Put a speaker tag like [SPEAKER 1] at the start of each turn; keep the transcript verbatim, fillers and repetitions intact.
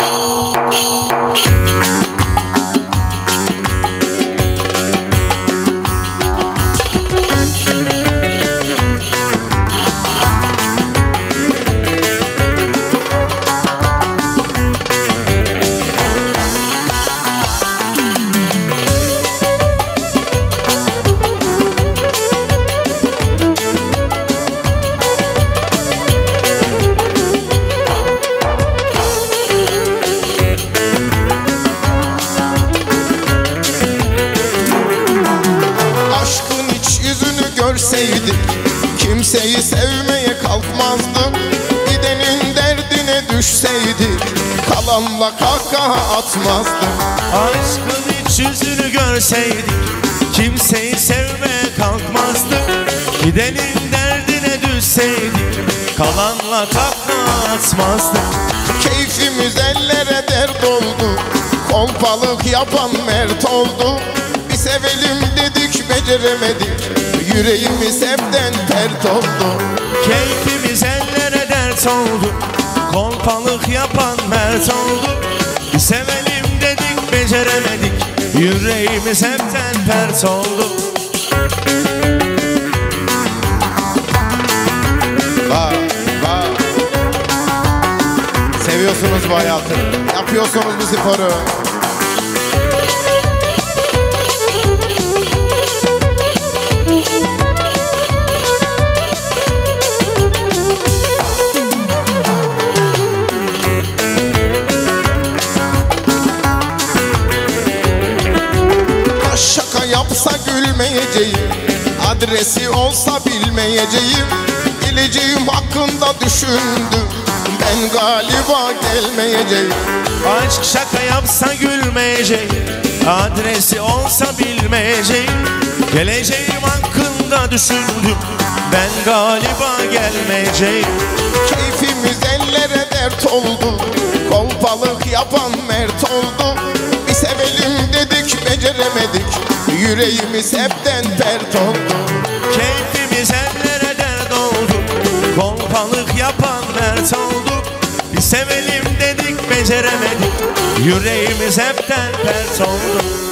[SPEAKER 1] Görseydik kimseyi sevmeye kalkmazdık. Gidenin derdine düşseydik kalanla kahkaha atmazdık.
[SPEAKER 2] Aşkın iç yüzünü görseydik kimseyi sevmeye kalkmazdık. Gidenin derdine düşseydik kalanla kahkaha atmazdık.
[SPEAKER 1] Keyfimiz ellere dert oldu, kolpalık yapan mert oldu. Bir sevelim dedik beceremedik, yüreğimiz hepten pert oldu.
[SPEAKER 2] Keyfimiz ellere dert oldu, kolpalık yapan mert oldu. Bir sevelim dedik beceremedik, yüreğimiz hepten pert oldu.
[SPEAKER 1] Bak bak, seviyorsunuz bu hayatı, yapıyorsunuz bu sporu. Şaka yapsa gülmeyeceğim, adresi olsa bilmeyeceğim. Geleceğim hakkında düşündüm, ben galiba gelmeyeceğim.
[SPEAKER 2] Aşk şaka yapsa gülmeyeceğim, adresi olsa bilmeyeceğim. Geleceğim hakkında düşündüm, ben galiba gelmeyeceğim.
[SPEAKER 1] Keyfimiz ellere dert oldu, kolpalık yapan mert oldu. Bir sevelim dedik beceremedik, yüreğimiz hepten pert oldu.
[SPEAKER 2] Keyfimiz ellere dert oldu, kolpalık yapan mert oldu. Bir sevelim dedik beceremedik, yüreğimiz hepten pert oldu.